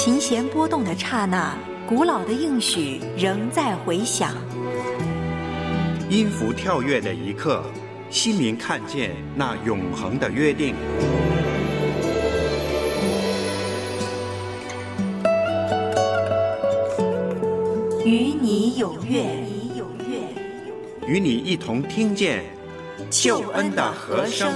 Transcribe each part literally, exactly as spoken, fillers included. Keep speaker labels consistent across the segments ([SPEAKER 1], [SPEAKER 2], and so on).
[SPEAKER 1] 琴弦拨动的刹那，古老的应许仍在回响。
[SPEAKER 2] 音符跳跃的一刻，心灵看见那永恒的约定。
[SPEAKER 1] 与你有约，
[SPEAKER 2] 与你一同听见救恩的和声。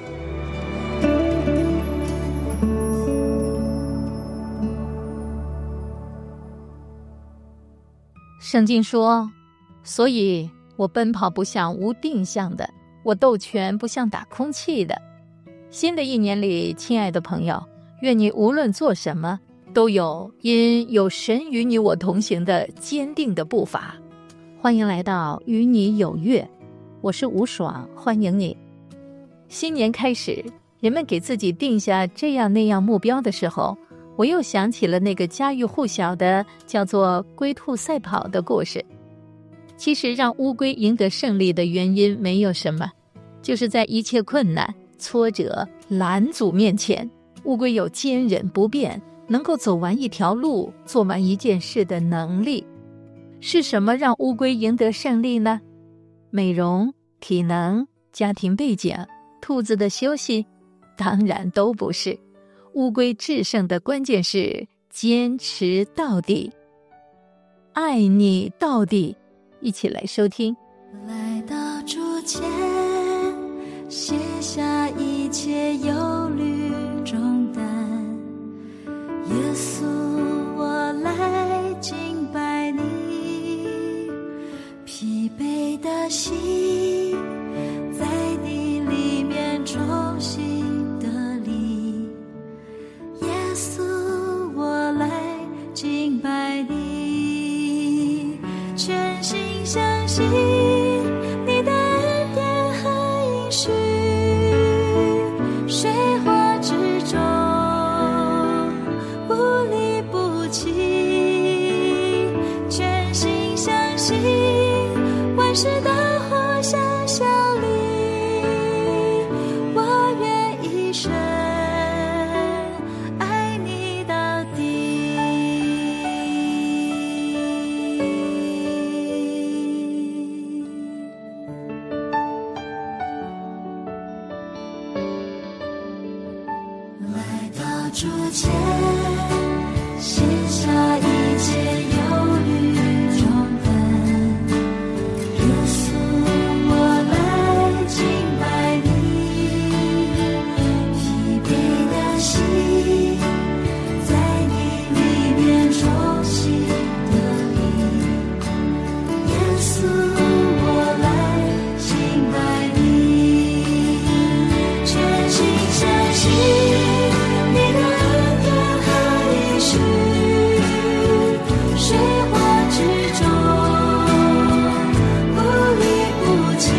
[SPEAKER 3] 圣经说，所以我奔跑不像无定向的，我斗拳不像打空气的。新的一年里，亲爱的朋友，愿你无论做什么，都有因有神与你我同行的坚定的步伐。欢迎来到与你有约，我是吴爽，欢迎你。新年开始，人们给自己定下这样那样目标的时候，我又想起了那个家喻户晓的叫做龟兔赛跑的故事。其实让乌龟赢得胜利的原因没有什么，就是在一切困难、挫折、拦阻面前，乌龟有坚忍不变，能够走完一条路、做完一件事的能力。是什么让乌龟赢得胜利呢？美容、体能、家庭背景、兔子的休息？当然都不是。乌龟制胜的关键是坚持到底，爱你到底。一起来收听。
[SPEAKER 4] 来到主前，卸下一切忧虑重担，耶稣我来敬拜你，疲惫的心在你里面重新得力，耶稣我来敬拜你，全心相信你的恩典和应许，水火之中不离不弃，全心相信万事都互相效力，我愿一生爱你到底。来到主前，卸下一切忧虑重担，耶稣我来敬拜你，疲惫的心在你里面重新得力，耶稣我来敬拜你，全心相信你的恩典和应许，水火之中不离不弃，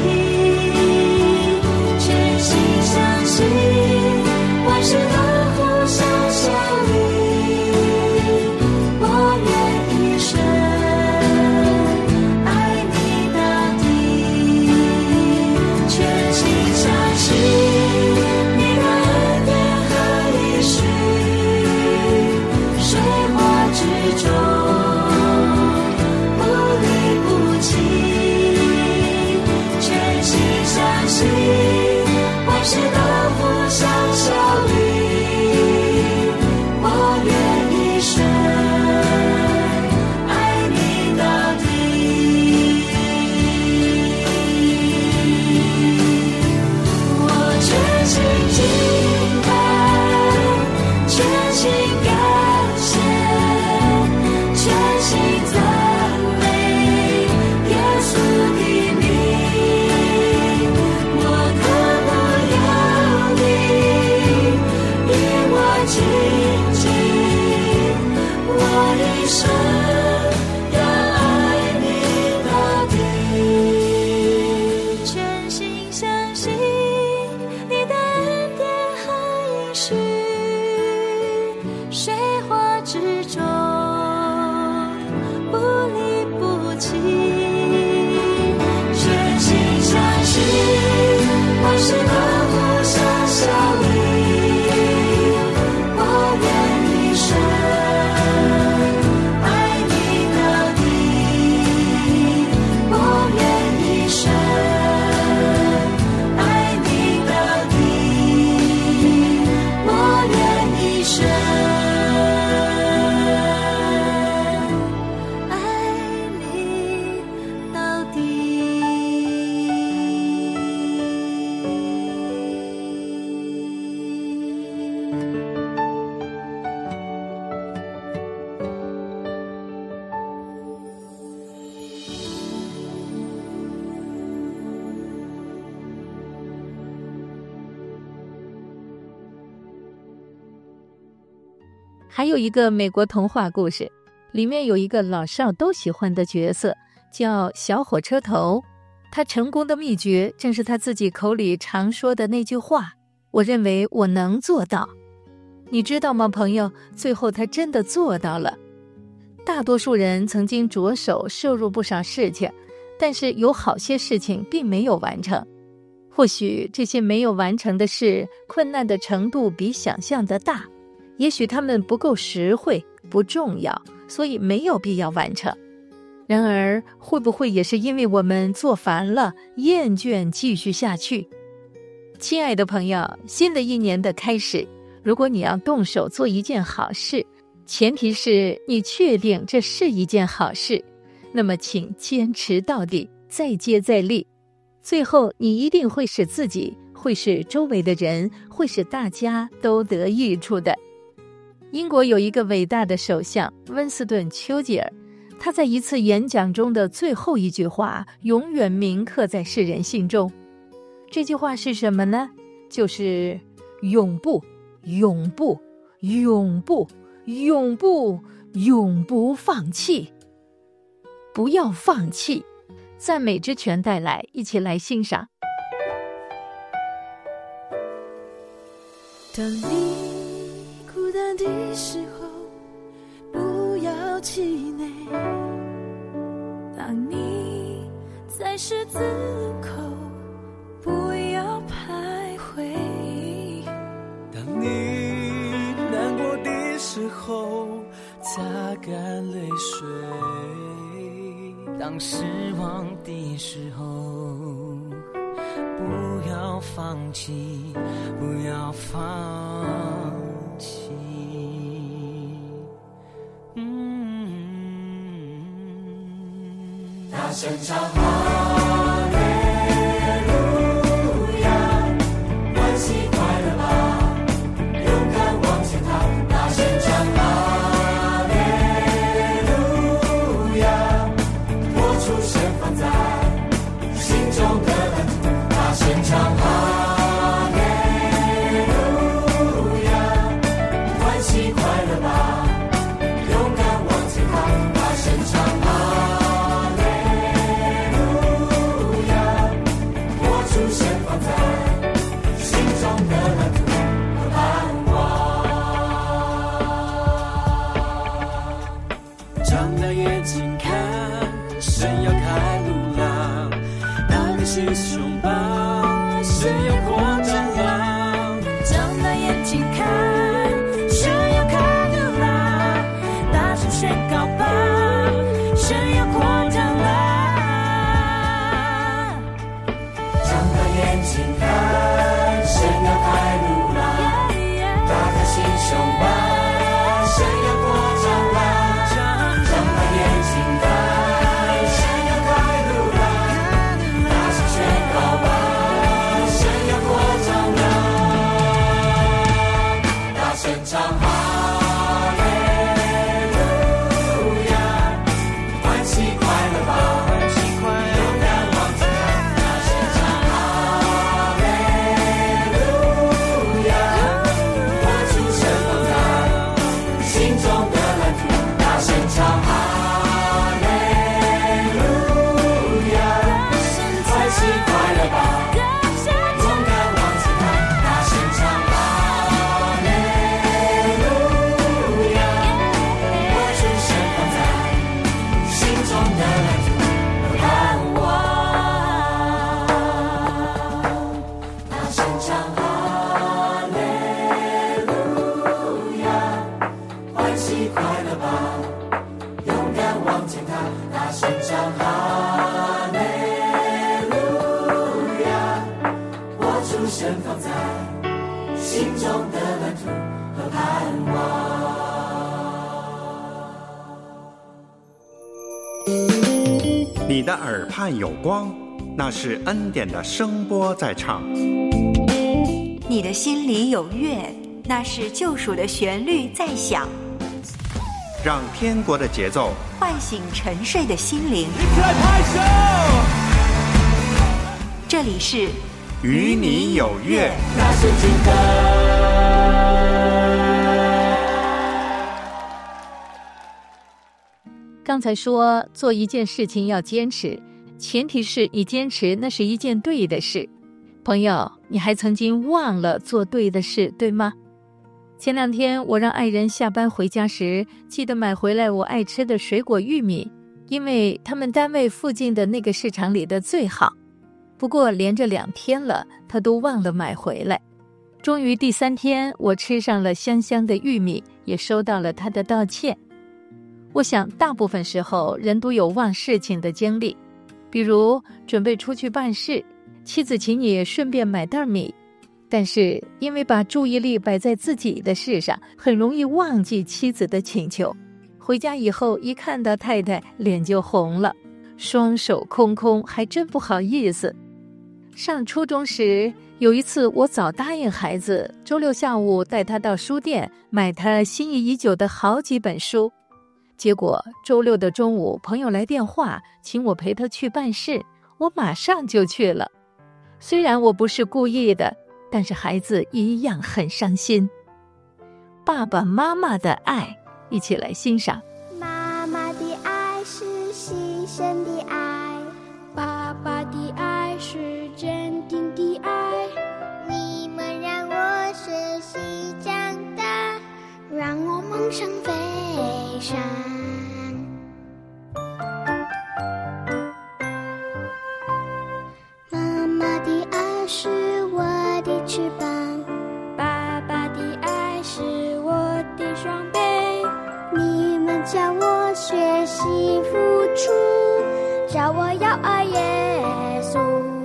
[SPEAKER 4] 全心相信万事都互相效力，我愿一生爱你到底，全心相信你的恩典和应许，水火之中不离不弃，全心相信万事都互相效力，我愿一生爱你到底，我全心敬拜，全心感谢，全心赞美耶稣的名，我渴慕要你与我亲近，我一生要爱你到底，全心相信你的恩典和应许，水火之中不离不弃，全心相信万事都互相效力，我愿一生
[SPEAKER 3] 还有一个美国童话故事，里面有一个老少都喜欢的角色，叫小火车头。他成功的秘诀正是他自己口里常说的那句话：我认为我能做到。你知道吗，朋友？最后他真的做到了。大多数人曾经着手摄入不少事情，但是有好些事情并没有完成。或许这些没有完成的事，困难的程度比想象的大，也许他们不够实惠，不重要，所以没有必要完成。然而，会不会也是因为我们做烦了，厌倦继续下去？亲爱的朋友，新的一年的开始，如果你要动手做一件好事，前提是你确定这是一件好事，那么请坚持到底，再接再厉。最后你一定会使自己，会使周围的人，会使大家都得益处的。英国有一个伟大的首相温斯顿·丘吉尔，他在一次演讲中的最后一句话永远铭刻在世人心中。这句话是什么呢？就是永不永不永不永不永不放弃。不要放弃。赞美之泉带来，一起来欣赏。
[SPEAKER 4] 当你孤单的时候，不要气馁，当你在十字路口，不要徘徊，
[SPEAKER 5] 当你难过的时候，擦干泪水，当失望的时候，不要放弃，不要放弃。嗯，大声唱哈利路亚，欢喜快乐吧，勇敢往前踏，大声唱哈利路亚，握住神放在心中的蓝图，大声唱哈利路亚，欢喜快乐吧，勇敢往前踏，大声唱哈利路亚，握住神放在心中的蓝图和盼望，张大眼睛看，神要开路啦，打开心胸吧，神要扩张啦，
[SPEAKER 4] 张大眼睛看，神要开路啦，大声宣告吧，神要扩张啦，
[SPEAKER 5] 张大眼睛看，神要开路啦，打开心胸吧，神要扩张啦，张大眼睛看，神要开路啦，大声宣告吧，神要扩张啦，大声唱哈利路亚，欢喜快乐吧，欢喜快乐，勇敢往前踏，大声唱哈利路亚，握住神放在心中的蓝图，大声唱哈利路亚，欢喜快乐吧，勇敢往前踏，大声唱哈利路亚，握住神放在心中的蓝图和盼望，大声唱哈利路亚，欢喜快乐吧，勇敢往前踏，大声唱哈利路亚，握住神放在心中的蓝图和盼望。
[SPEAKER 2] 你的耳畔有光，那是恩典的声波在唱。
[SPEAKER 1] 你的心里有乐，那是救赎的旋律在响。
[SPEAKER 2] 让天国的节奏
[SPEAKER 1] 唤醒沉睡的心灵。
[SPEAKER 5] 一起来拍手！
[SPEAKER 1] 这里是
[SPEAKER 2] 与你有约。
[SPEAKER 5] 大声敬拜。
[SPEAKER 3] 刚才说做一件事情要坚持，前提是你坚持那是一件对的事。朋友，你还曾经忘了做对的事，对吗？前两天我让爱人下班回家时，记得买回来我爱吃的水果玉米，因为他们单位附近的那个市场里的最好。不过连着两天了，他都忘了买回来。终于第三天，我吃上了香香的玉米，也收到了他的道歉。我想大部分时候人都有忘事情的经历，比如准备出去办事，妻子请你顺便买袋米，但是因为把注意力摆在自己的事上，很容易忘记妻子的请求。回家以后一看到太太，脸就红了，双手空空，还真不好意思。上初中时，有一次我早答应孩子，周六下午带他到书店买他心仪已久的好几本书。结果周六的中午，朋友来电话，请我陪他去办事，我马上就去了。虽然我不是故意的，但是孩子一样很伤心。爸爸妈妈的爱，一起来欣赏。
[SPEAKER 6] 妈妈的爱是牺牲的爱，爸爸的爱是坚定的爱。你们让我学习长大，让我梦想飞翔。妈妈的爱是我的翅膀，爸爸的爱是我的双臂。你们教我学习付出，教我要爱耶稣。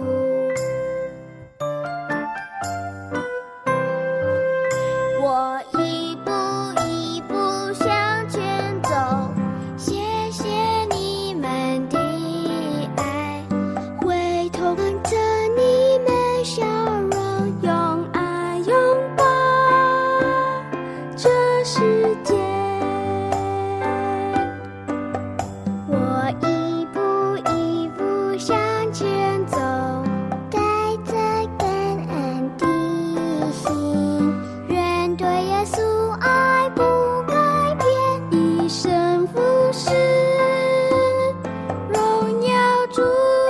[SPEAKER 6] 我一步一步向前走，谢谢你们的爱，回头看着你们笑容，用爱拥抱这世界。我一步一步向前走，带着感恩的心，愿对耶稣爱不改变，一生服侍，荣耀主。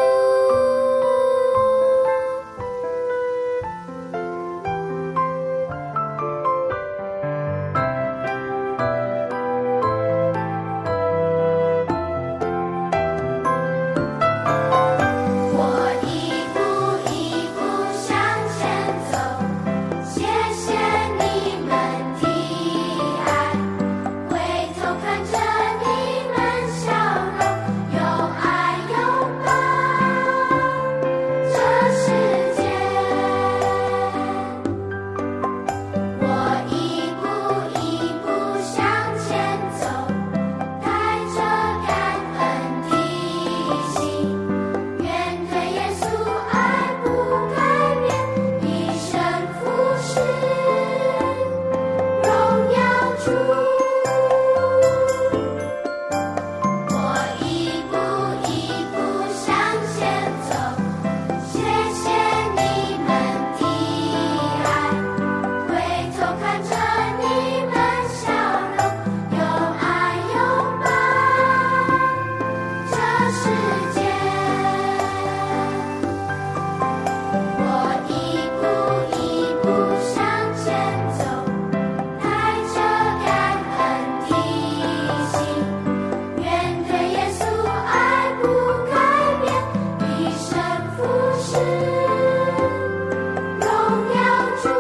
[SPEAKER 6] 我一步一步向前走，谢谢你们的爱，回头看着你们笑容，用爱拥抱这世界。我一步一步向前走，带着感恩的心，愿对耶稣爱不改变，一生服侍，荣耀主。我一步一步向前走，谢谢你们的爱，回头看着你们笑容，用爱拥抱这世界。我一步一步向前走，带着感恩的心，愿对耶稣爱不改变，一生服侍，荣耀主。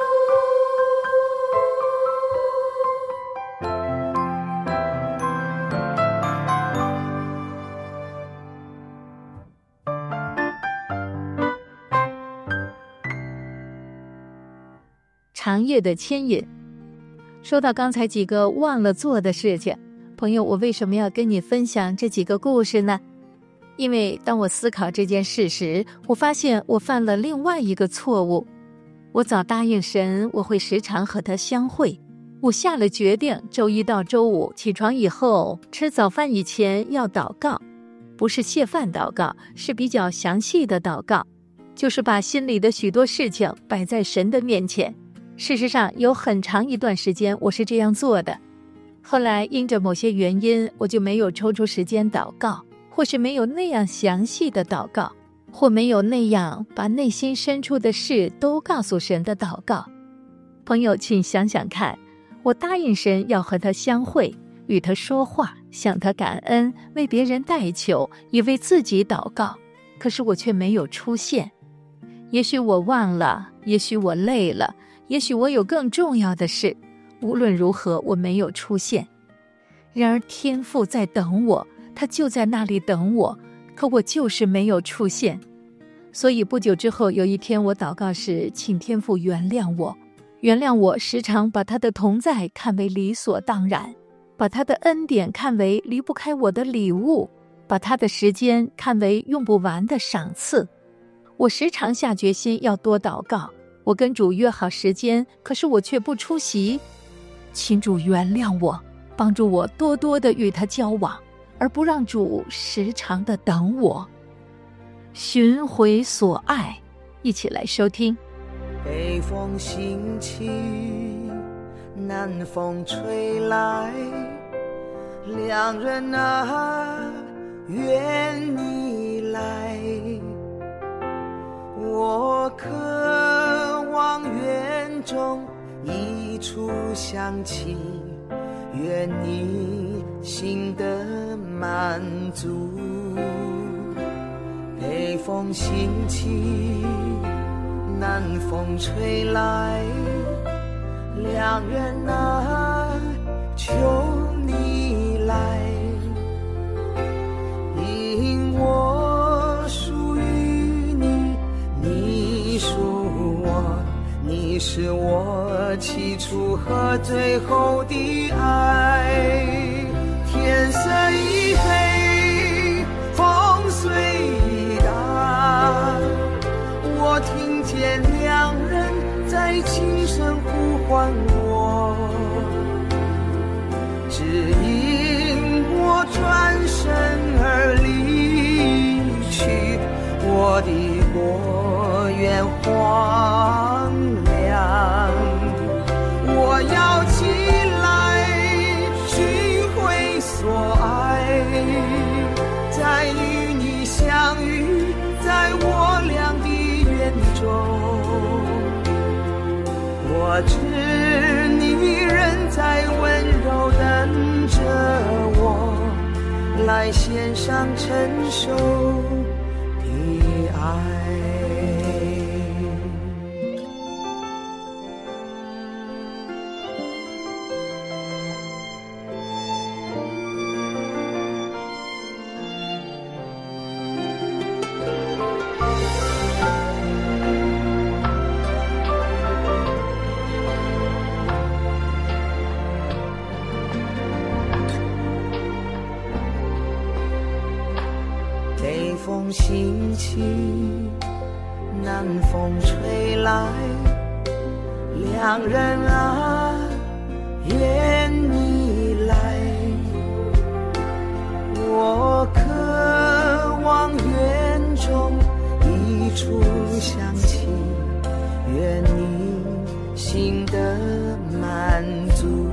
[SPEAKER 3] 长夜的牵引。说到刚才几个忘了做的事情，朋友，我为什么要跟你分享这几个故事呢？因为当我思考这件事时，我发现我犯了另外一个错误。我早答应神，我会时常和他相会。我下了决定，周一到周五起床以后，吃早饭以前要祷告，不是谢饭祷告，是比较详细的祷告，就是把心里的许多事情摆在神的面前。事实上，有很长一段时间我是这样做的。 后来因着某些原因，我就没有抽出时间祷告，或是没有那样详细的祷告，或没有那样把内心深处的事都告诉神的祷告。朋友，请想想看，我答应神要和他相会，与他说话，向他感恩，为别人代求，也为自己祷告，可是我却没有出现。也许我忘了，也许我累了，也许我有更重要的事，无论如何我没有出现。然而天父在等我，他就在那里等我，可我就是没有出现。所以不久之后，有一天我祷告时，请天父原谅我，原谅我时常把他的同在看为理所当然，把他的恩典看为离不开我的礼物，把他的时间看为用不完的赏赐。我时常下决心要多祷告，我跟主约好时间，可是我却不出席。请主原谅我，帮助我多多的与他交往，而不让主时常的等我。寻回所爱，一起来收听。
[SPEAKER 7] 北风兴起，南风吹来，两人啊，愿你来。我渴望园中一处香气，愿你心的满足。北风兴起，南风吹来，两人啊，求你来，因我属于你，你属我，你是我起初和最后的爱。天色已黑，风虽已大，我听见两人在轻声呼唤我，只因我转身而离去，我的国园荒凉。我要起来寻回所爱，再与你相遇在我俩的园中。我知你仍在温柔等着我，来献上成熟的爱。北风兴起，南风吹来，两人啊，愿你来。我渴望园中一处香气，愿你心的满足。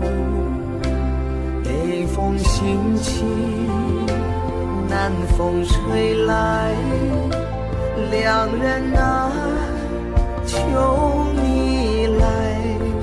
[SPEAKER 7] 北风兴起，南风吹来，两人啊，求你来，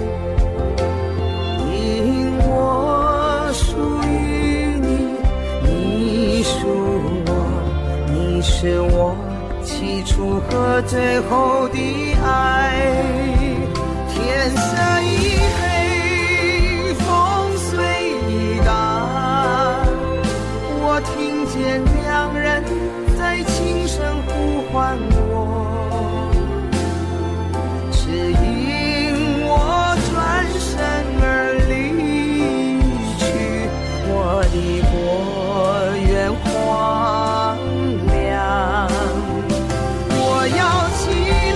[SPEAKER 7] 因我属于你，你属我，你是我起初和最后的爱。天色已黑，风虽已大，我听见两人在轻声呼唤我，只因我转身而离去，我的国园荒凉。我要起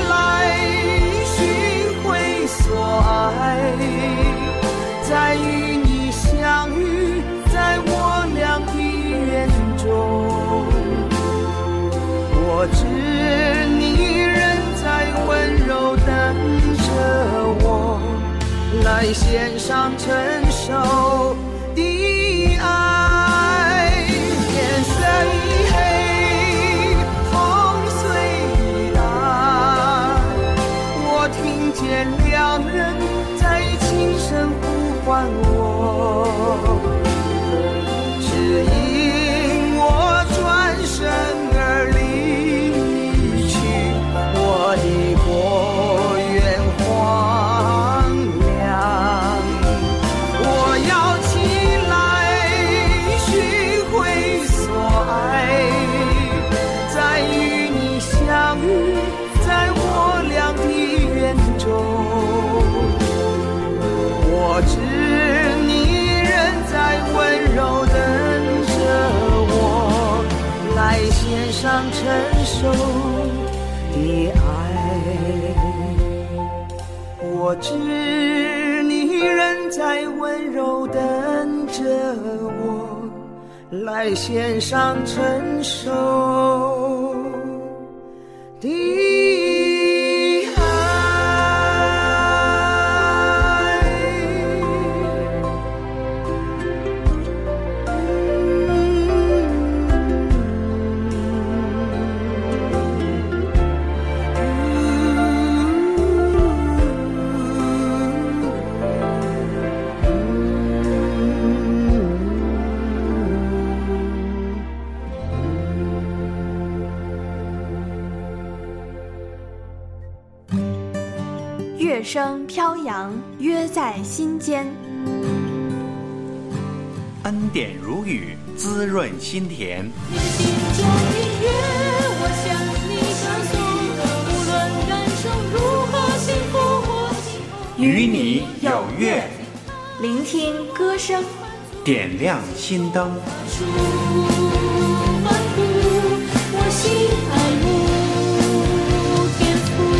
[SPEAKER 7] 来献上成熟的爱。天色已黑，风虽已大，我听见两人在轻声呼唤我，指引我转身而离去，我的国远荒凉。我要起来寻回所爱，再与你相遇在我俩的园中。我知你仍在温柔等着我，来献上成熟的爱。我知你仍在温柔等着我，来献上成熟的
[SPEAKER 1] 乐声飘扬，约在心间。
[SPEAKER 2] 恩典如雨，滋润心田。
[SPEAKER 4] 你心中的约，我向你唱颂，无论感受如何幸福或幸福，
[SPEAKER 2] 与你有约，
[SPEAKER 1] 聆听歌声，
[SPEAKER 2] 点亮心灯。
[SPEAKER 4] 出欢呼，我心爱慕天父。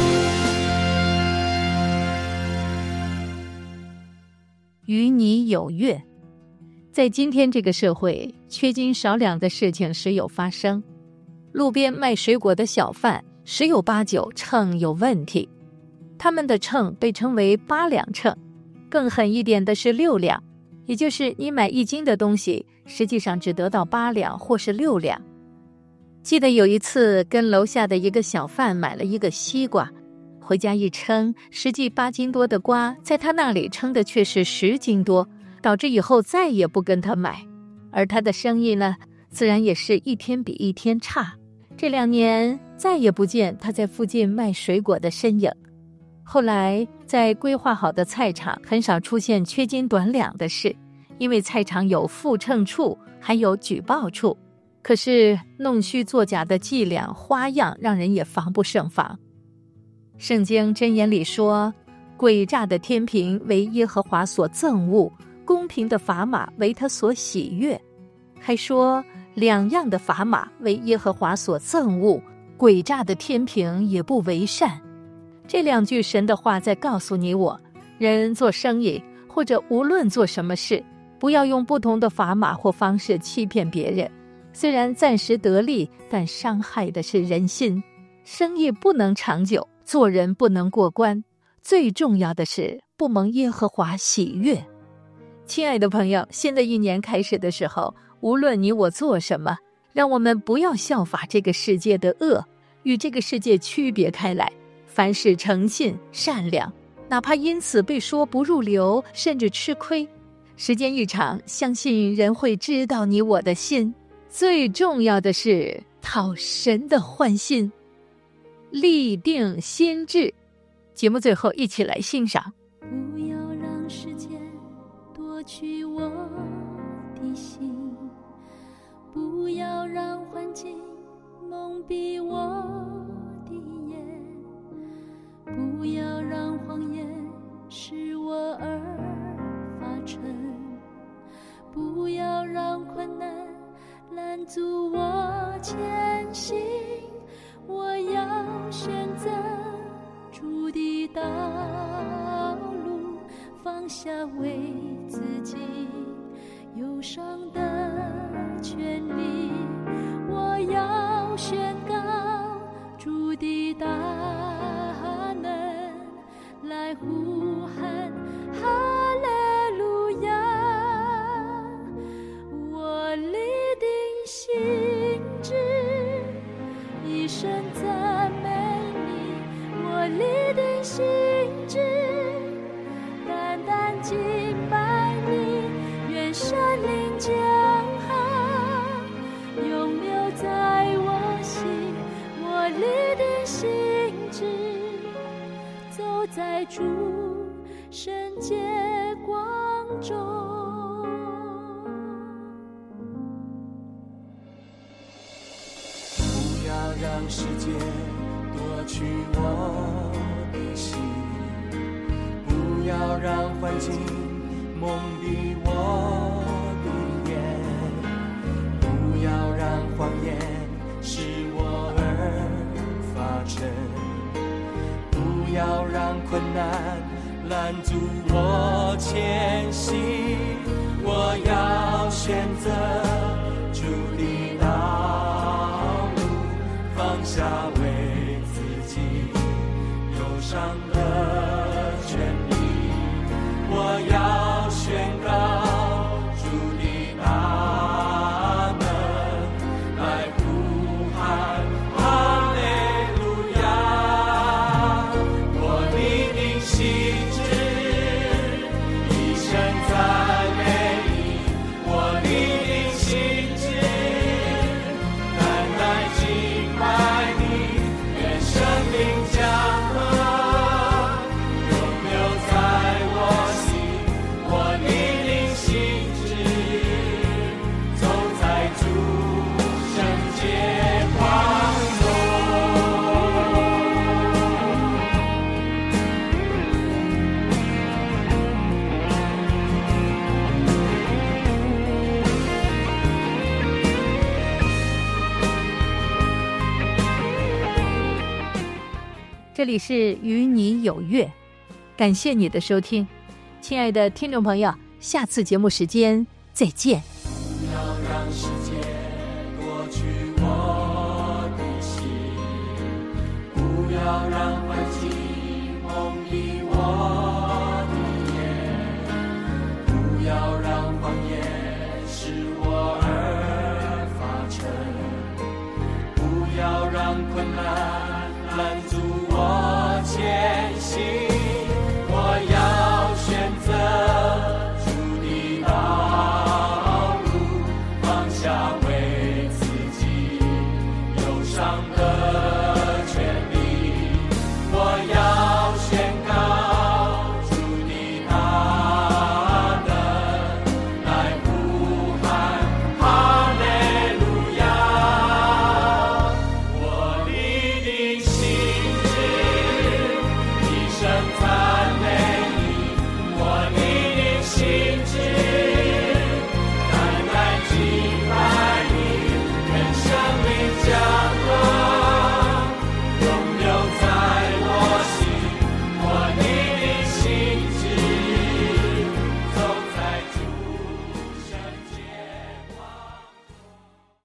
[SPEAKER 3] 与你有约。在今天这个社会，缺斤少两的事情时有发生。路边卖水果的小贩十有八九秤有问题，他们的秤被称为八两秤，更狠一点的是六两，也就是你买一斤的东西，实际上只得到八两或是六两。记得有一次跟楼下的一个小贩买了一个西瓜，回家一称，实际八斤多的瓜，在他那里称的却是十斤多，导致以后再也不跟他买。而他的生意呢，自然也是一天比一天差。这两年再也不见他在附近卖水果的身影。后来在规划好的菜场很少出现缺斤短两的事，因为菜场有复称处，还有举报处。可是弄虚作假的伎俩花样，让人也防不胜防。圣经箴言里说，诡诈的天平为耶和华所憎恶，公平的砝码为他所喜悦。还说两样的砝码为耶和华所憎恶，诡诈的天平也不为善。这两句神的话在告诉你我，人做生意或者无论做什么事，不要用不同的砝码或方式欺骗别人。虽然暂时得利，但伤害的是人心。生意不能长久，做人不能过关，最重要的是不蒙耶和华喜悦。亲爱的朋友，新的一年开始的时候，无论你我做什么，让我们不要效法这个世界的恶，与这个世界区别开来。凡事诚信善良，哪怕因此被说不入流，甚至吃亏，时间一长，相信人会知道你我的心。最重要的是讨神的欢心，立定心志。节目最后一起来欣赏。
[SPEAKER 4] 不要让时间夺取我的心，不要让环境蒙蔽我的眼，不要让谎言使我耳发沉，不要让困难拦阻我前行。我要选择主的道路，放下为自己忧伤的权利。我要宣告主的大能，来呼喊哈主圣洁光中。
[SPEAKER 5] 不要让世界夺取我的心，不要让环境蒙蔽我的眼，不要让谎言使我而发沉，不要让困难拦阻我前行。我要选择主的道路，放下为自己忧伤的权利。我要宣告主的大能，来呼喊哈利路亚。我立定心志，一生赞美你。我立定心志，单来敬拜你。愿生命江河永留在我心。我立定心志，走在主圣洁光中。
[SPEAKER 3] 这里是与你有约，感谢你的收听，亲爱的听众朋友，下次节目时间再见。
[SPEAKER 5] 不要让世界夺取我的心，不要让